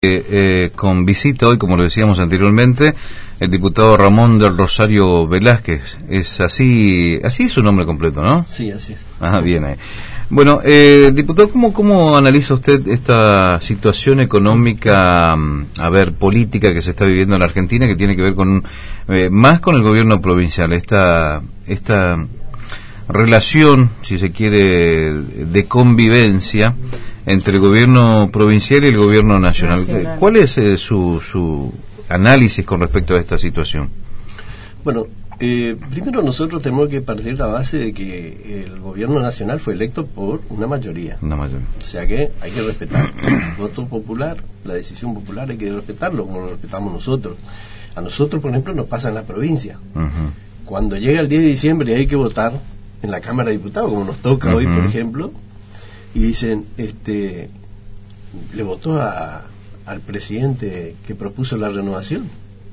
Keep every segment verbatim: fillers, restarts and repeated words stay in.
Eh, eh, con visita hoy, como lo decíamos anteriormente, el diputado Ramón del Rosario Velázquez. Es así, así es su nombre completo, ¿no? Sí, así es. Ah, bien ahí. Bueno, eh, diputado, ¿cómo, ¿cómo analiza usted esta situación económica, a ver, política que se está viviendo en la Argentina, que tiene que ver con eh, más con el gobierno provincial, esta esta relación, si se quiere, de convivencia entre el gobierno provincial y el gobierno nacional? nacional. ¿Cuál es eh, su, su análisis con respecto a esta situación? Bueno, eh, primero nosotros tenemos que partir de la base de que el gobierno nacional fue electo por una mayoría. Una mayoría. O sea que hay que respetar el voto popular, la decisión popular, hay que respetarlo como lo respetamos nosotros. A nosotros, por ejemplo, nos pasa en la provincia. Uh-huh. Cuando llega el diez de diciembre y hay que votar en la Cámara de Diputados, como nos toca uh-huh. hoy, por ejemplo, y dicen, este, le votó a, al presidente que propuso la renovación.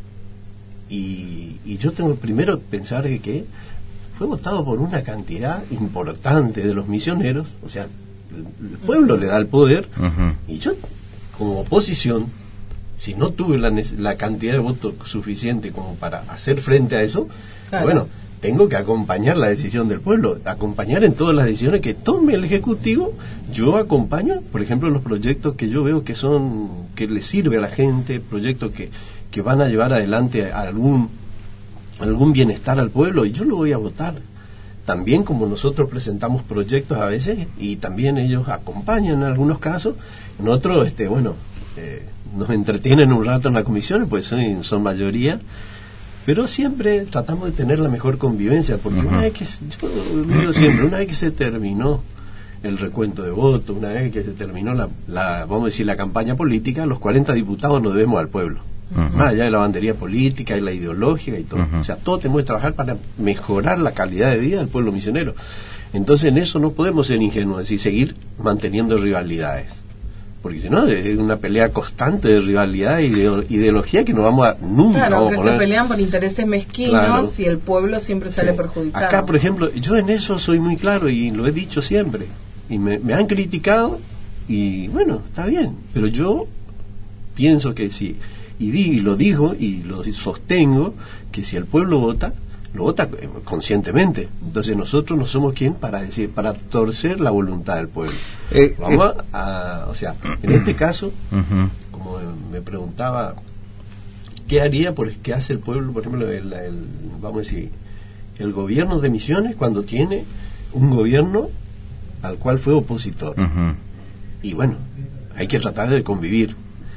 Y, y yo tengo primero que pensar que, que fue votado por una cantidad importante de los misioneros, o sea, el, el pueblo le da el poder, uh-huh. y yo, como oposición, si no tuve la, la cantidad de votos suficiente como para hacer frente a eso, claro. bueno, tengo que acompañar la decisión del pueblo, acompañar en todas las decisiones que tome el Ejecutivo. Yo acompaño, por ejemplo, los proyectos que yo veo que son, que le sirve a la gente, proyectos que, que van a llevar adelante algún, algún bienestar al pueblo, y yo lo voy a votar. También como nosotros presentamos proyectos a veces, y también ellos acompañan en algunos casos, en otros, este, bueno, eh, nos entretienen un rato en la comisión, pues son, son mayoría, pero siempre tratamos de tener la mejor convivencia, porque uh-huh. una vez que, yo digo siempre, una vez que se terminó el recuento de votos, una vez que se terminó la, la vamos a decir, la campaña política, los cuarenta diputados nos debemos al pueblo, uh-huh. más allá de la bandería política y la ideológica y todo, uh-huh. o sea, todos tenemos que trabajar para mejorar la calidad de vida del pueblo misionero. Entonces en eso no podemos ser ingenuos y seguir manteniendo rivalidades, porque si no es una pelea constante de rivalidad y de ideología que no vamos a nunca claro, vamos que a poner. Se pelean por intereses mezquinos claro. y el pueblo siempre sale sí. perjudicado. Acá, por ejemplo, yo en eso soy muy claro y lo he dicho siempre, y me, me han criticado y bueno, está bien, pero yo pienso que si, y, di, y lo digo y lo sostengo, que si el pueblo vota, lo vota conscientemente. Entonces nosotros no somos quien para decir, para torcer la voluntad del pueblo. Eh, Vamos eh. a, o sea, en este caso, uh-huh. como me preguntaba, ¿qué haría, por qué hace el pueblo, por ejemplo, el, el, vamos a decir, el gobierno de Misiones cuando tiene un gobierno al cual fue opositor? Uh-huh. Y bueno, hay que tratar de convivir.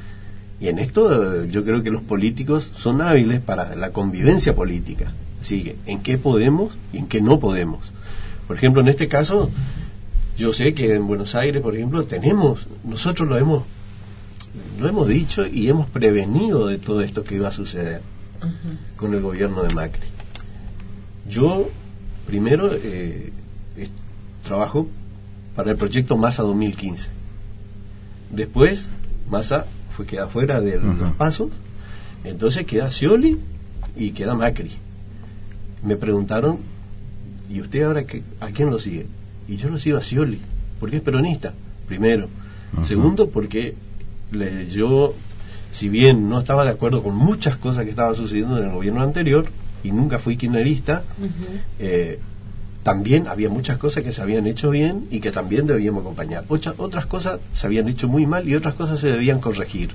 Y en esto yo creo que los políticos son hábiles para la convivencia política. Sigue, en qué podemos y en qué no podemos. Por ejemplo, en este caso, yo sé que en Buenos Aires, por ejemplo, tenemos, nosotros lo hemos lo hemos dicho y hemos prevenido de todo esto que iba a suceder uh-huh. con el gobierno de Macri. Yo, primero, eh, eh, trabajo para el proyecto Massa dos mil quince. Después, Massa fue queda fuera de uh-huh. los pasos, entonces queda Scioli y queda Macri. Me preguntaron, ¿y usted ahora qué, a quién lo sigue? Y yo lo sigo a Scioli, porque es peronista, primero. Uh-huh. Segundo, porque le, yo, si bien no estaba de acuerdo con muchas cosas que estaban sucediendo en el gobierno anterior, y nunca fui kirchnerista, uh-huh. eh, también había muchas cosas que se habían hecho bien y que también debíamos acompañar. Ocha, otras cosas se habían hecho muy mal y otras cosas se debían corregir.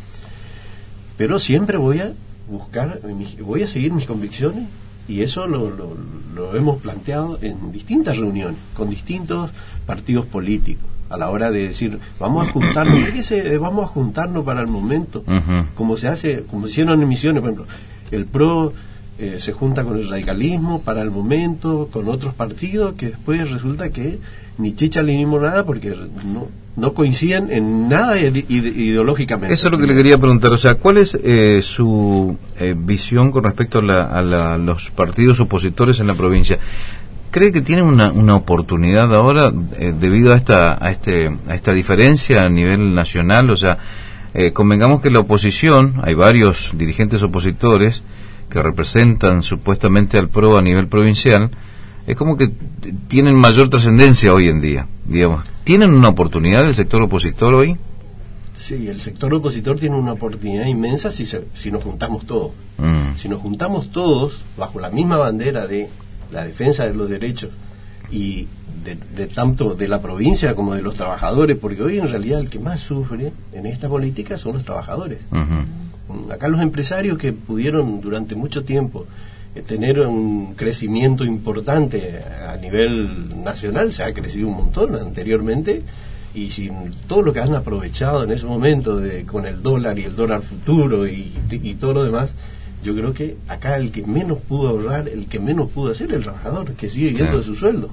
Pero siempre voy a buscar, voy a seguir mis convicciones. Y eso lo, lo, lo hemos planteado en distintas reuniones, con distintos partidos políticos, a la hora de decir, vamos a juntarnos, fíjese, vamos a juntarnos para el momento, uh-huh. como se hace, como hicieron en Misiones, por ejemplo, el PRO eh, se junta con el radicalismo para el momento, con otros partidos, que después resulta que ni chicha ni limonada, porque no, no coinciden en nada ide- ideológicamente. Eso es lo que le quería preguntar, o sea, ¿cuál es eh, su eh, visión con respecto a, la, a la, los partidos opositores en la provincia? ¿Cree que tienen una, una oportunidad ahora eh, debido a esta a este a esta diferencia a nivel nacional? O sea, eh, convengamos que la oposición, hay varios dirigentes opositores que representan supuestamente al PRO a nivel provincial, es como que tienen mayor trascendencia hoy en día, digamos. ¿Tienen una oportunidad el sector opositor hoy? Sí, el sector opositor tiene una oportunidad inmensa si, se, si nos juntamos todos. Mm. Si nos juntamos todos bajo la misma bandera de la defensa de los derechos y de, de tanto de la provincia como de los trabajadores, porque hoy en realidad el que más sufre en esta política son los trabajadores. Uh-huh. Acá los empresarios que pudieron durante mucho tiempo eh, tener un crecimiento importante a nivel nacional, se ha crecido un montón anteriormente, y sin todo lo que han aprovechado en ese momento de, con el dólar y el dólar futuro y, y todo lo demás, yo creo que acá el que menos pudo ahorrar, el que menos pudo hacer, el trabajador, que sigue yendo de su sueldo.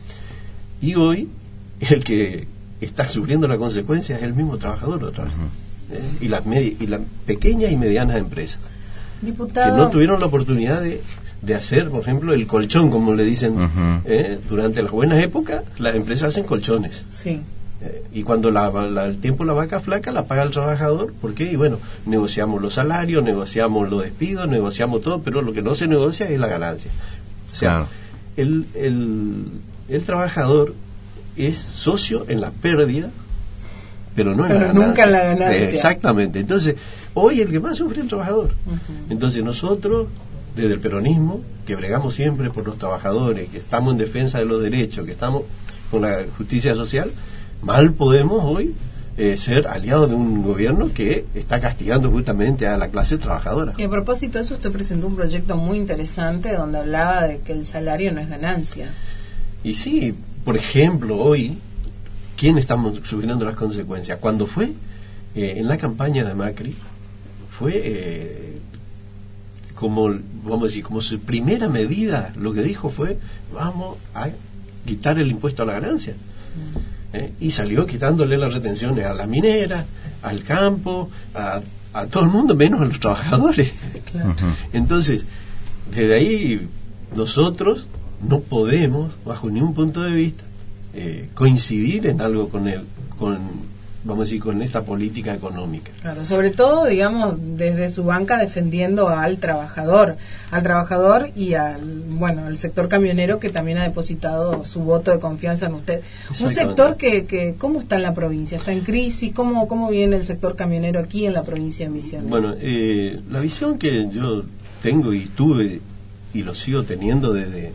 Y hoy el que está sufriendo la consecuencia es el mismo trabajador otra vez. Uh-huh. ¿eh? Y las medi- y las pequeñas y medianas empresas, Diputado, que no tuvieron la oportunidad de, de hacer, por ejemplo, el colchón, como le dicen. Uh-huh. ¿eh? Durante las buenas épocas las empresas hacen colchones. Sí. Eh, y cuando la, la, el tiempo la vaca flaca la paga el trabajador. ¿Por qué? Y bueno, negociamos los salarios, negociamos los despidos, negociamos todo, pero lo que no se negocia es la ganancia. O sea, claro. el, el, el trabajador es socio en la pérdida, pero no en pero la ganancia. Nunca en la ganancia. Eh, exactamente. Entonces, hoy el que más sufre es el trabajador. Uh-huh. Entonces nosotros, desde el peronismo, que bregamos siempre por los trabajadores, que estamos en defensa de los derechos, que estamos con la justicia social, mal podemos hoy eh, ser aliados de un gobierno que está castigando justamente a la clase trabajadora. Y a propósito de eso, usted presentó un proyecto muy interesante donde hablaba de que el salario no es ganancia. Y sí, por ejemplo, hoy, ¿quién estamos sufriendo las consecuencias? Cuando fue eh, en la campaña de Macri, fue eh, como, vamos a decir, como su primera medida, lo que dijo fue, vamos a quitar el impuesto a la ganancia. Mm. ¿Eh? Y salió quitándole las retenciones a la minera, al campo, a, a todo el mundo, menos a los trabajadores. Claro. Uh-huh. Entonces, desde ahí nosotros no podemos, bajo ningún punto de vista, eh, coincidir en algo con el, con vamos a decir, con esta política económica. Claro, sobre todo, digamos, desde su banca defendiendo al trabajador, al trabajador y al, bueno, al sector camionero que también ha depositado su voto de confianza en usted. Un sector que, que, ¿cómo está en la provincia? ¿Está en crisis? ¿Cómo, cómo viene el sector camionero aquí en la provincia de Misiones? Bueno, eh, la visión que yo tengo y tuve y lo sigo teniendo desde, de,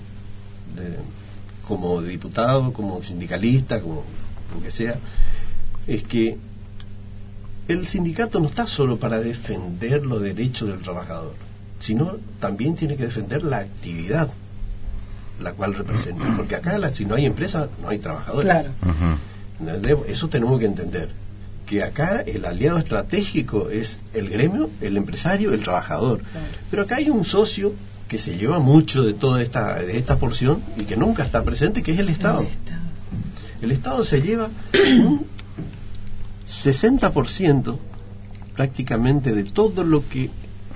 como diputado, como sindicalista, como lo que sea, es que el sindicato no está solo para defender los derechos del trabajador, sino también tiene que defender la actividad la cual representa, porque acá la, si no hay empresa no hay trabajadores. Claro. Uh-huh. Eso tenemos que entender, que acá el aliado estratégico es el gremio, el empresario, el trabajador. Claro. Pero acá hay un socio que se lleva mucho de toda esta, de esta porción y que nunca está presente, que es el Estado. El Estado, el Estado se lleva un sesenta por ciento prácticamente de todo lo que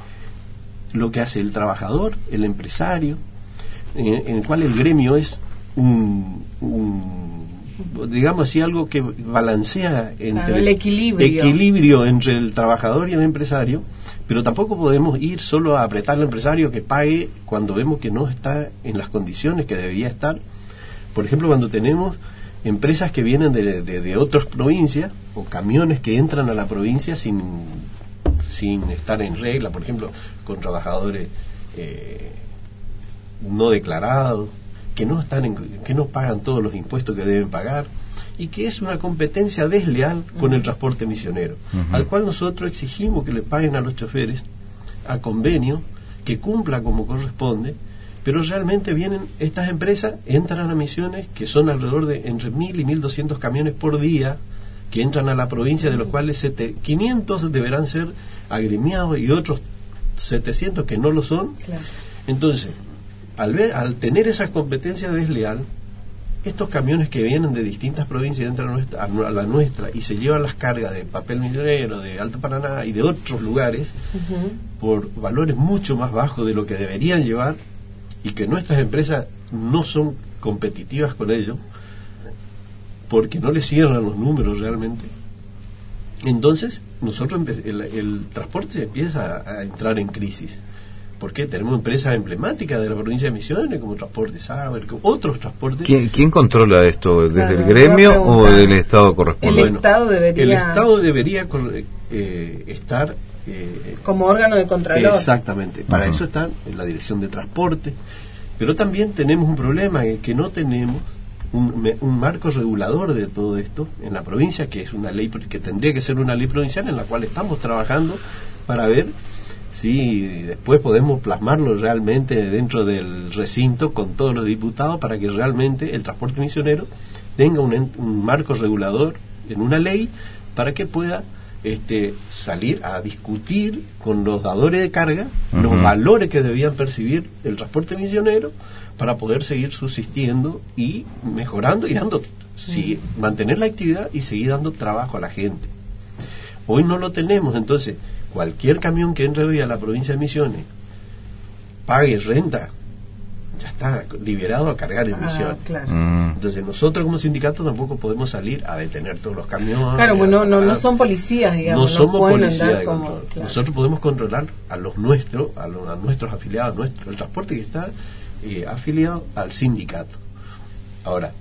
lo que hace el trabajador, el empresario, en, en el cual el gremio es un, un digamos así, algo que balancea entre claro, el equilibrio. equilibrio entre el trabajador y el empresario, pero tampoco podemos ir solo a apretar al empresario que pague cuando vemos que no está en las condiciones que debería estar. Por ejemplo, cuando tenemos empresas que vienen de, de, de otras provincias o camiones que entran a la provincia sin sin estar en regla, por ejemplo, con trabajadores eh, no declarados, que no están en, que no pagan todos los impuestos que deben pagar y que es una competencia desleal con el transporte misionero, uh-huh. al cual nosotros exigimos que le paguen a los choferes a convenio, que cumpla como corresponde. Pero realmente vienen estas empresas, entran a Misiones, que son alrededor de entre mil y mil doscientos camiones por día, que entran a la provincia, de los cuales sete, quinientos deberán ser agremiados y otros setecientos que no lo son. Claro. Entonces, al ver, al tener esa competencia desleal, estos camiones que vienen de distintas provincias entran a, nuestra, a la nuestra y se llevan las cargas de papel misionero, de Alto Paraná y de otros lugares, uh-huh. por valores mucho más bajos de lo que deberían llevar, y que nuestras empresas no son competitivas con ellos porque no les cierran los números realmente. Entonces nosotros empe- el, el transporte empieza a, a entrar en crisis, porque tenemos empresas emblemáticas de la provincia de Misiones, como Transporte Saber, otros transportes. ¿Quién, ¿Quién controla esto? ¿Desde Claro, el gremio o del Estado El correspondiente? Bueno, Estado debería... El Estado debería eh, estar... Eh, como órgano de contralor. Exactamente. Para Ajá. eso está en la Dirección de Transporte. Pero también tenemos un problema, es que no tenemos un, me- un marco regulador de todo esto en la provincia, que es una ley que tendría que ser una ley provincial en la cual estamos trabajando para ver si después podemos plasmarlo realmente dentro del recinto con todos los diputados para que realmente el transporte misionero tenga un, en- un marco regulador en una ley para que pueda este, salir a discutir con los dadores de carga Ujú. los valores que debían percibir el transporte misionero para poder seguir subsistiendo y mejorando y dando, sí, mantener la actividad y seguir dando trabajo a la gente. Hoy no lo tenemos, entonces cualquier camión que entre hoy a la provincia de Misiones pague renta, ya está liberado a cargar en Ah, Misiones. claro. Mm. Entonces nosotros como sindicato tampoco podemos salir a detener todos los camiones. Claro, bueno, no, no a- son policías, digamos. no somos pueden policía andar de como- control. claro. Nosotros podemos controlar a los nuestros, a, los, a nuestros afiliados, nuestro, el transporte que está eh, afiliado al sindicato. Ahora,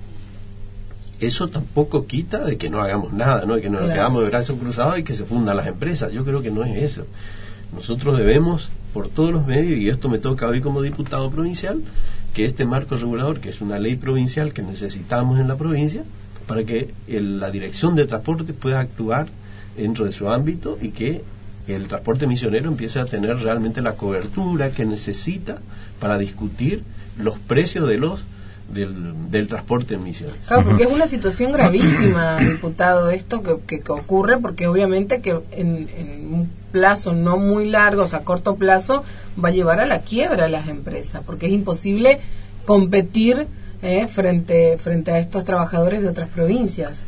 eso tampoco quita de que no hagamos nada, ¿no? De que nos Claro. quedamos de brazos cruzados y que se fundan las empresas. Yo creo que no es eso. Nosotros debemos, por todos los medios, y esto me toca hoy como diputado provincial, que este marco regulador, que es una ley provincial que necesitamos en la provincia, para que el- la dirección de transporte pueda actuar dentro de su ámbito y que el transporte misionero empiece a tener realmente la cobertura que necesita para discutir los precios de los del, del transporte en Misiones. Claro, porque es una situación gravísima, diputado, esto que, que, que ocurre, porque obviamente que en, en un plazo no muy largo, o sea, a corto plazo, va a llevar a la quiebra a las empresas, porque es imposible competir eh, frente, frente a estos trabajadores de otras provincias.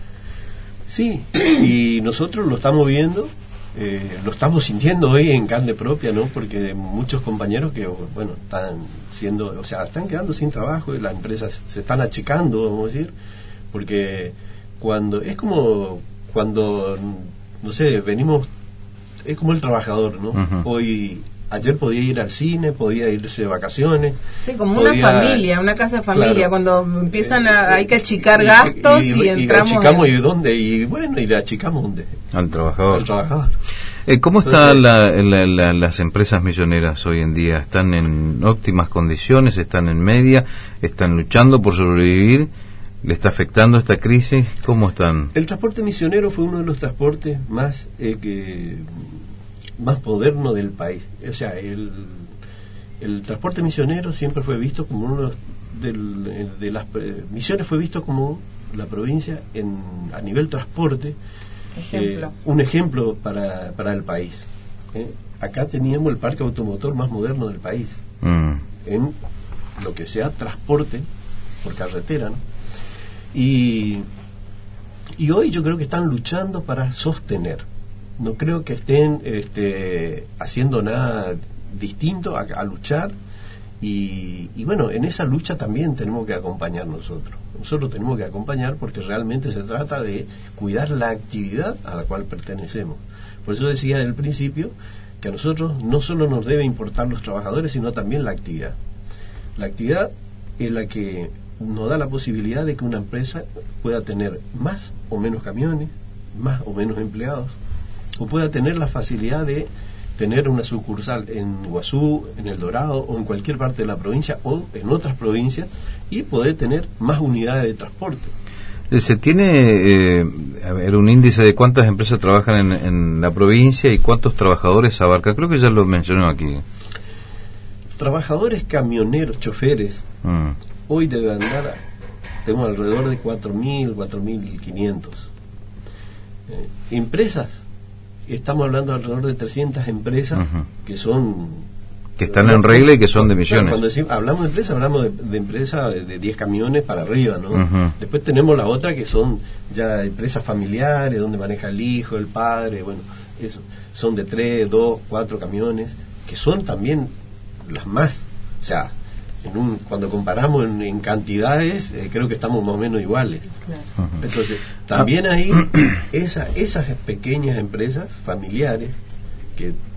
Sí, y nosotros lo estamos viendo, eh, lo estamos sintiendo hoy en carne propia, ¿no? Porque muchos compañeros que, bueno, están siendo, o sea, están quedando sin trabajo y las empresas se están achicando, vamos a decir, porque cuando, es como cuando, no sé, venimos, es como el trabajador, ¿no? Ujú. Hoy, ayer podía ir al cine, podía irse de vacaciones. Sí, como podía- una familia, una casa de familia, Claro. cuando empiezan a, Eh, hay que achicar y- gastos y, y, y entramos... achicamos en- y dónde, y bueno, y le achicamos dónde, Al trabajador. al trabajador. Eh, ¿Cómo están Entonces- la, la- la- las empresas milloneras hoy en día? ¿Están en óptimas condiciones? ¿Están en media? ¿Están luchando por sobrevivir? ¿Le está afectando esta crisis? ¿Cómo están? El transporte misionero fue uno de los transportes más eh, que, más moderno del país. O sea, el, el transporte misionero siempre fue visto como uno del, de las eh, Misiones fue visto como la provincia en a nivel transporte Ejemplo. eh, un ejemplo para, para el país. ¿eh? Acá teníamos el parque automotor más moderno del país Mm. en lo que sea transporte por carretera, ¿no? y y hoy yo creo que están luchando para sostener, no creo que estén este, haciendo nada distinto a, a luchar y, y bueno, en esa lucha también tenemos que acompañar nosotros nosotros tenemos que acompañar porque realmente se trata de cuidar la actividad a la cual pertenecemos. Por eso decía desde el principio que a nosotros no solo nos debe importar los trabajadores, sino también la actividad. La actividad es la que nos da la posibilidad de que una empresa pueda tener más o menos camiones, más o menos empleados, o pueda tener la facilidad de tener una sucursal en Iguazú, en El Dorado o en cualquier parte de la provincia o en otras provincias y poder tener más unidades de transporte. ¿Se tiene eh, a ver, un índice de cuántas empresas trabajan en, en la provincia y cuántos trabajadores abarca? Creo que ya lo mencionó aquí. Trabajadores camioneros, choferes, Mm. hoy debe andar, tenemos alrededor de cuatro mil, cuatro mil quinientos. Eh, empresas, estamos hablando de alrededor de trescientas empresas Ujú. que son... Que están en regla y que son de Claro, Misiones. cuando decimos, hablamos de empresas, hablamos de, de empresas de, de diez camiones para arriba, ¿no? Ujú. Después tenemos la otra que son ya empresas familiares, donde maneja el hijo, el padre, bueno, eso. Son de tres, dos, cuatro camiones, que son también las más, o sea, en un, cuando comparamos en, en cantidades, eh, creo que estamos más o menos iguales. Claro. Ujú. Entonces, también ahí, esa, esas pequeñas empresas familiares que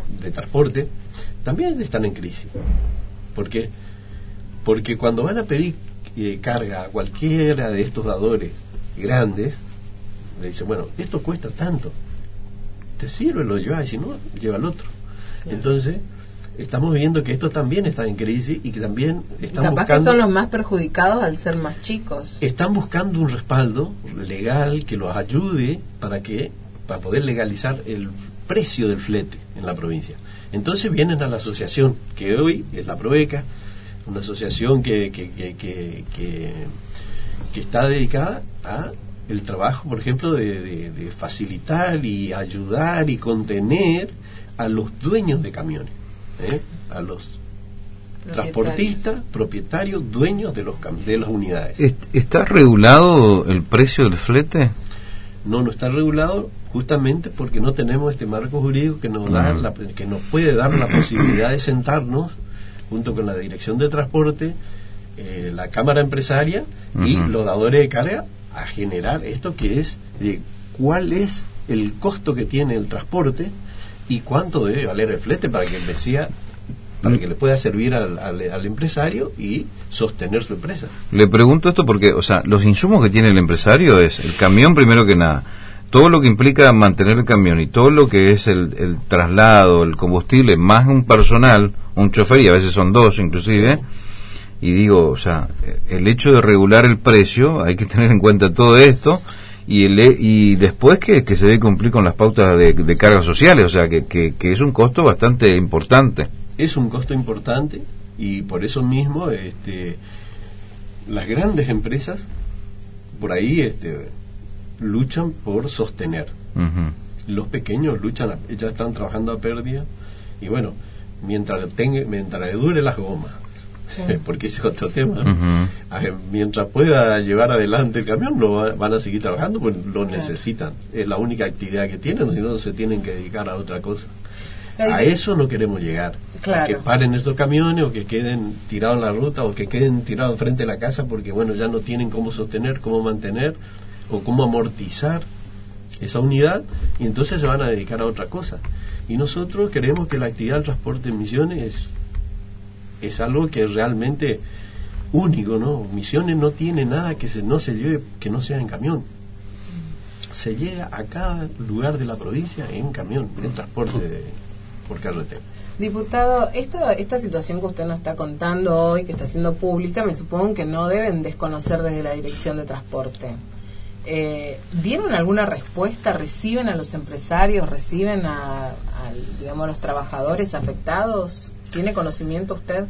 de transporte también están en crisis. ¿Por qué? Porque cuando van a pedir eh, carga a cualquiera de estos dadores grandes, le dicen, bueno, esto cuesta tanto, ¿te sirve? Lo llevas, y si no, lleva al otro. Claro. Entonces, estamos viendo que esto también está en crisis y que también están Capaz buscando... que son los más perjudicados al ser más chicos. Están buscando un respaldo legal que los ayude para que para poder legalizar el precio del flete en la provincia. Entonces vienen a la asociación, que hoy es la Probeca, una asociación que, que, que, que, que, que está dedicada a el trabajo, por ejemplo, de, de, de facilitar y ayudar y contener a los dueños de camiones, ¿eh? a los transportistas, propietarios, dueños de los de las unidades. ¿Está regulado el precio del flete? No, no está regulado justamente porque no tenemos este marco jurídico que nos da la, que nos puede dar la posibilidad de sentarnos junto con la Dirección de Transporte, eh, la Cámara Empresaria uh-huh. y los dadores de carga a generar esto que es de cuál es el costo que tiene el transporte y cuánto debe valer el flete para que el decía para que le pueda servir al, al, al empresario y sostener su empresa. Le pregunto esto porque, o sea, los insumos que tiene el empresario es el camión primero que nada, todo lo que implica mantener el camión y todo lo que es el, el traslado, el combustible, más un personal, un chofer, y a veces son dos inclusive, y digo, o sea, el hecho de regular el precio, hay que tener en cuenta todo esto, y el, y después que, que se debe cumplir con las pautas de, de cargas sociales, o sea, que, que, que es un costo bastante importante. Es un costo importante, y por eso mismo este, las grandes empresas, por ahí... este luchan por sostener. Uh-huh. Los pequeños luchan, a, ya están trabajando a pérdida y bueno, mientras tenga, mientras dure las gomas, sí. porque ese es otro tema, uh-huh. mientras pueda llevar adelante el camión, lo va, van a seguir trabajando, pues lo claro. necesitan, es la única actividad que tienen, si no se tienen que dedicar a otra cosa. A eso no queremos llegar, claro. a que paren estos camiones o que queden tirados en la ruta o que queden tirados enfrente de la casa porque bueno, ya no tienen cómo sostener, cómo mantener o cómo amortizar esa unidad y entonces se van a dedicar a otra cosa. Y nosotros creemos que la actividad del transporte en Misiones es, es algo que es realmente único, ¿no? Misiones no tiene nada que se, no se lleve que no sea en camión. Se llega a cada lugar de la provincia en camión, en transporte de, por carretera. Diputado, esto, esta situación que usted nos está contando hoy, que está siendo pública, me supongo que no deben desconocer desde la Dirección de Transporte. Eh, ¿Dieron alguna respuesta? ¿Reciben a los empresarios? ¿Reciben a, a, digamos, a los trabajadores afectados? ¿Tiene conocimiento usted?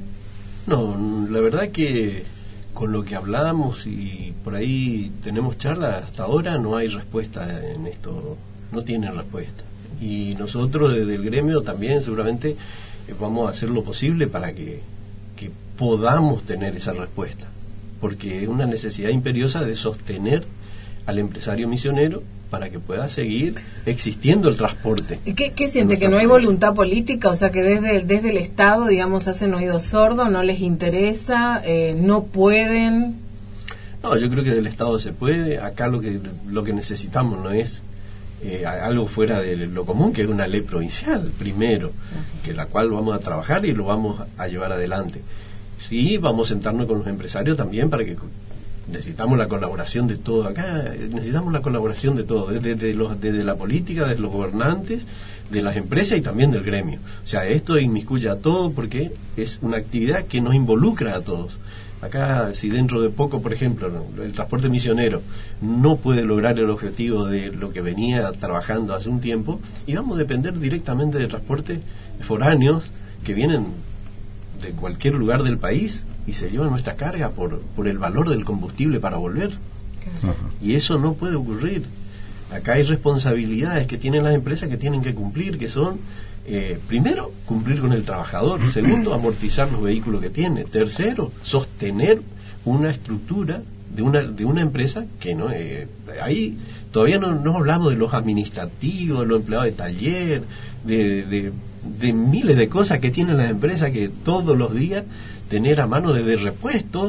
No, la verdad que con lo que hablamos y por ahí tenemos charlas, hasta ahora no hay respuesta en esto, no tienen respuesta. Y nosotros desde el gremio también seguramente vamos a hacer lo posible para que, que podamos tener esa respuesta, porque es una necesidad imperiosa de sostener al empresario misionero para que pueda seguir existiendo el transporte. ¿Y qué, qué siente? ¿Que no hay voluntad política? O sea, que desde, desde el Estado, digamos, hacen oídos sordos, no les interesa, eh, no pueden... No, yo creo que del Estado se puede. Acá lo que lo que necesitamos no es eh, algo fuera de lo común, que es una ley provincial, primero, uh-huh. que la cual vamos a trabajar y lo vamos a llevar adelante. Sí, vamos a sentarnos con los empresarios también para que... necesitamos la colaboración de todo acá, necesitamos la colaboración de todo, desde, desde, los, desde la política, desde los gobernantes, de las empresas y también del gremio. O sea, esto inmiscuye a todo porque es una actividad que nos involucra a todos. Acá, si dentro de poco, por ejemplo, el transporte misionero no puede lograr el objetivo de lo que venía trabajando hace un tiempo, y vamos a depender directamente de transportes foráneos que vienen de cualquier lugar del país y se llevan nuestra carga por, por el valor del combustible para volver. Uh-huh. Y eso no puede ocurrir. Acá hay responsabilidades que tienen las empresas que tienen que cumplir, que son, eh, primero, cumplir con el trabajador, segundo, amortizar los vehículos que tiene, tercero, sostener una estructura de una de una empresa que no eh, ahí todavía no, no hablamos de los administrativos, de los empleados de taller, de, de, de miles de cosas que tienen las empresas que todos los días tener a mano desde repuestos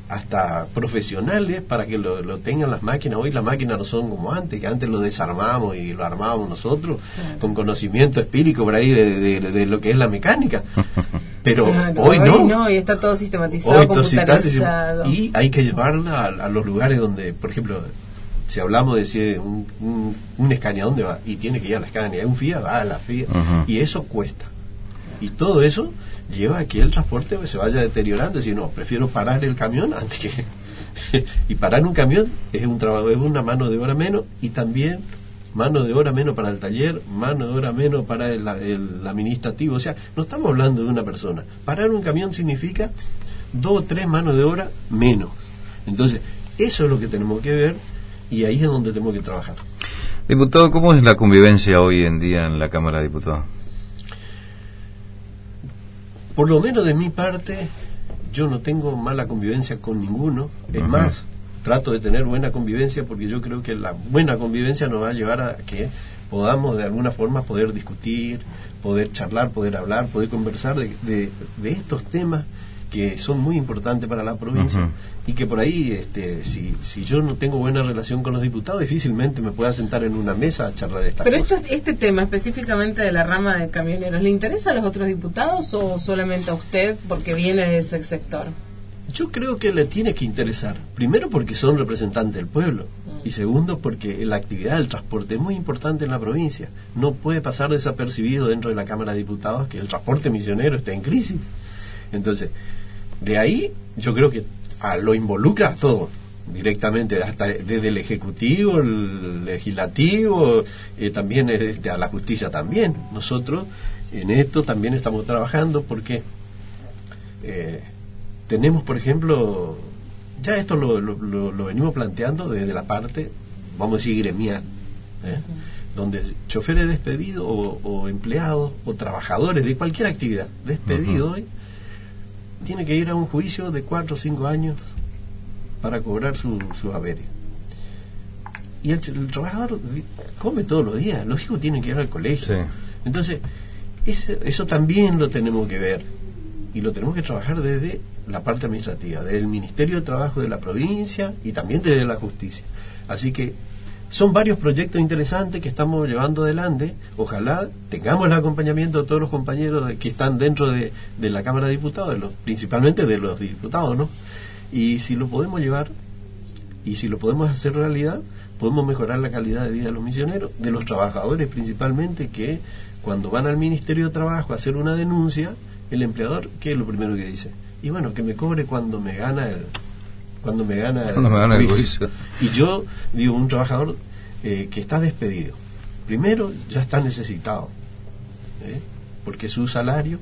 hasta profesionales para que lo, lo tengan las máquinas. Hoy las máquinas no son como antes, que antes lo desarmamos y lo armábamos nosotros, claro, con conocimiento empírico por ahí de, de, de lo que es la mecánica. Pero claro, hoy, hoy no. no, y está todo sistematizado, hoy computarizado. Y hay que llevarla a, a los lugares donde, por ejemplo, si hablamos de si un, un, un Scania, ¿dónde va? Y tiene que ir a la Scania. Un Fiat, va a la Fiat. Uh-huh. Y eso cuesta. Y todo eso lleva a que el transporte se vaya deteriorando. Es decir, no, prefiero parar el camión antes que... y parar un camión es un trabajo, es una mano de obra menos, y también mano de obra menos para el taller, mano de obra menos para el, el administrativo. O sea, no estamos hablando de una persona. Parar un camión significa dos o tres manos de obra menos. Entonces, eso es lo que tenemos que ver, y ahí es donde tenemos que trabajar. Diputado, ¿cómo es la convivencia hoy en día en la Cámara de Diputados? Por lo menos de mi parte, yo no tengo mala convivencia con ninguno. Es uh-huh. más, trato de tener buena convivencia, porque yo creo que la buena convivencia nos va a llevar a que podamos de alguna forma poder discutir, poder charlar, poder hablar, poder conversar de, de, de estos temas que son muy importantes para la provincia, uh-huh. y que por ahí, este, si, si yo no tengo buena relación con los diputados, difícilmente me pueda sentar en una mesa a charlar estas Pero cosas. Pero este tema específicamente de la rama de camioneros, ¿le interesa a los otros diputados o solamente a usted porque viene de ese sector? Yo creo que le tiene que interesar, primero porque son representantes del pueblo, uh-huh. y segundo porque la actividad del transporte es muy importante en la provincia. No puede pasar desapercibido dentro de la Cámara de Diputados que el transporte misionero está en crisis. Entonces, de ahí yo creo que a lo involucra a todo directamente, hasta desde el ejecutivo, el legislativo, eh, también este, a la justicia también. Nosotros en esto también estamos trabajando porque eh, tenemos, por ejemplo, ya esto lo, lo, lo, lo venimos planteando desde la parte, vamos a decir, gremial, ¿eh? donde choferes despedidos o, o empleados o trabajadores de cualquier actividad despedidos hoy, uh-huh. tiene que ir a un juicio de cuatro o cinco años para cobrar su, su haberes. Y el, el trabajador come todos los días, los hijos tienen que ir al colegio. Sí. Entonces, eso, eso también lo tenemos que ver, y lo tenemos que trabajar desde la parte administrativa, desde el Ministerio de Trabajo de la provincia y también desde la justicia. Así que son varios proyectos interesantes que estamos llevando adelante. Ojalá tengamos el acompañamiento de todos los compañeros de, que están dentro de, de la Cámara de Diputados, de los, principalmente de los diputados, ¿no? Y si lo podemos llevar, y si lo podemos hacer realidad, podemos mejorar la calidad de vida de los misioneros, de los trabajadores principalmente, que cuando van al Ministerio de Trabajo a hacer una denuncia, el empleador, ¿qué es lo primero que dice? Y bueno, que me cobre cuando me gana el... cuando me gana el, cuando me gana el juicio. Y yo digo, un trabajador eh, que está despedido, primero ya está necesitado, ¿eh? porque su salario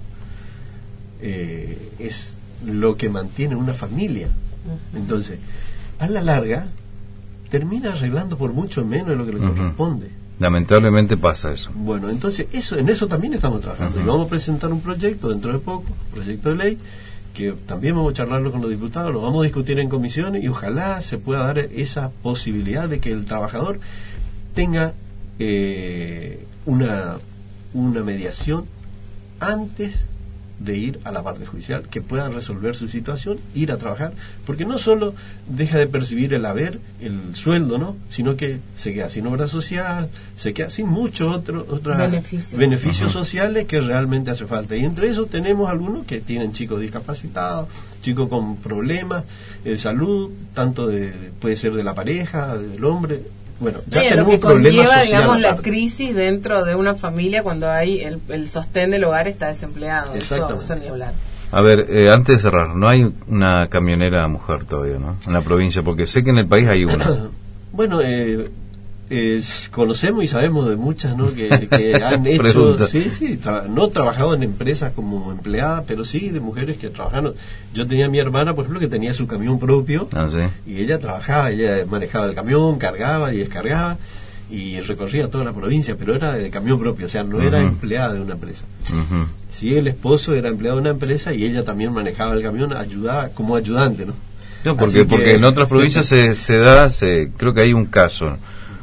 eh, es lo que mantiene una familia. Uh-huh. Entonces, a la larga termina arreglando por mucho menos de lo que le uh-huh. corresponde. Lamentablemente pasa eso. Bueno, entonces eso en eso también estamos trabajando. Uh-huh. Y vamos a presentar un proyecto dentro de poco, proyecto de ley, que también vamos a charlarlo con los diputados, lo vamos a discutir en comisiones, y ojalá se pueda dar esa posibilidad de que el trabajador tenga eh, una, una mediación antes de ir a la parte judicial, que pueda resolver su situación, ir a trabajar, porque no solo deja de percibir el haber, el sueldo, ¿no? Sino que se queda sin obra social, se queda sin muchos otros otros beneficios, beneficios sociales que realmente hace falta. Y entre esos tenemos algunos que tienen chicos discapacitados, chicos con problemas de salud, tanto de, puede ser de la pareja, del hombre. Bueno, ya sí, tenemos lo que problemas conlleva, sociales, digamos, la crisis dentro de una familia cuando hay el, el sostén del hogar está desempleado. Eso, eso ni hablar. A ver, eh, antes de cerrar, no hay una camionera mujer todavía, ¿no? En la provincia, porque sé que en el país hay una. Bueno, eh, eh, conocemos y sabemos de muchas, ¿no? Que, que han hecho, sí, sí, tra- no trabajado en empresas como empleada, pero sí de mujeres que trabajaron. Yo tenía a mi hermana, por ejemplo, que tenía su camión propio, ah, ¿sí? y ella trabajaba, ella manejaba el camión, cargaba y descargaba y recorría toda la provincia, pero era de camión propio, o sea, no uh-huh. era empleada de una empresa. Uh-huh. Sí, el esposo era empleado de una empresa y ella también manejaba el camión, ayudaba como ayudante, ¿no? No, porque, que, porque en otras provincias se, se da, se, creo que hay un caso,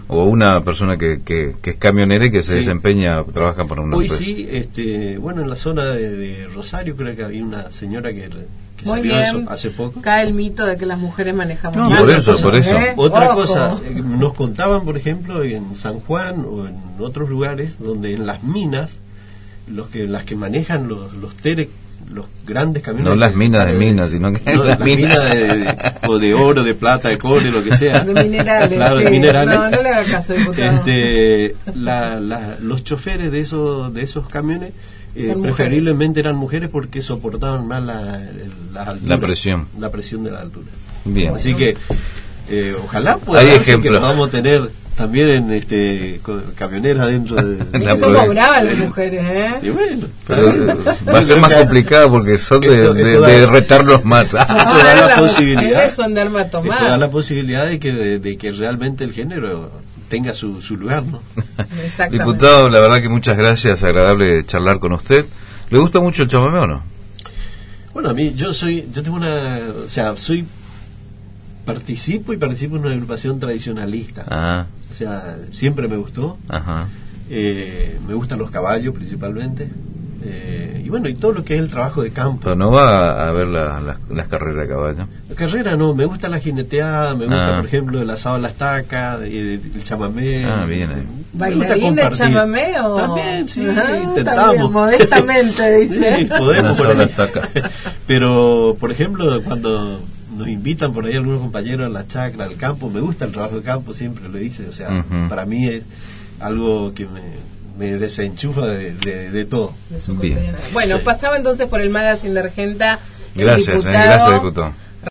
o una persona que, que, que es camionera y que se Sí. desempeña, trabaja por una Hoy empresa. sí, este, bueno, en la zona de, de Rosario creo que había una señora que, que Muy salió bien. eso hace poco. Cae el mito de que las mujeres manejamos No, mal, por eso, entonces, por eso. ¿eh? Otra Ojo. cosa, eh, nos contaban, por ejemplo, en San Juan o en otros lugares donde en las minas, los que las que manejan los los Terek, los grandes camiones, No las minas de minas, sino que no, las las minas. minas de, de- o de oro, de plata, de cobre, lo que sea, De minerales, claro, de sí. minerales. No, no le haga caso, diputado. Este, la, la- los choferes de esos de esos camiones eh, Son preferiblemente eran mujeres porque soportaban más la, la, altura, La presión. la presión de la altura. Bien. Así que eh, ojalá pueda Hay darse que ejemplos. podamos tener también en este co- camioneras dentro de La Y somos provincia. bravas las mujeres, ¿eh? y bueno, Pero está bien. eh, va a ser Yo más creo que complicado porque son de, esto- de, esto da- de retarlos más. Esto da la Las posibilidad. mujeres son de arma esto da tomar. la posibilidad de que de, de que realmente el género tenga su, su lugar, ¿no? Exactamente. Diputado, la verdad que muchas gracias, agradable charlar con usted. ¿Le gusta mucho el chamamé o no? Bueno, a mí yo soy yo tengo una, o sea, soy participo y participo en una agrupación tradicionalista. Ah, O sea, siempre me gustó. ajá. Eh, me gustan los caballos principalmente. Eh, y bueno, y todo lo que es el trabajo de campo. Pero no va a ver la- las- las carreras de caballo. La carrera no, me gusta la jineteada, me gusta, Ah. por ejemplo, el asado a la estaca, eh, el chamamé. Ah, bien ahí. Me gusta ¿Bailarín de compartir. chamamé o...? También, sí, Ajá, intentamos. también, modestamente, dice. Sí, podemos por Una ahí. sola estaca. Pero, por ejemplo, cuando nos invitan por ahí algunos compañeros a la chacra, al campo, me gusta el trabajo de campo, siempre lo hice. O sea, Ujú. para mí es algo que me, me desenchufa de, de, de todo. De su Bien. cotidiana. Bueno, Sí. pasaba entonces por el magazine de Argenta. el Gracias, eh, diputado gracias, diputado.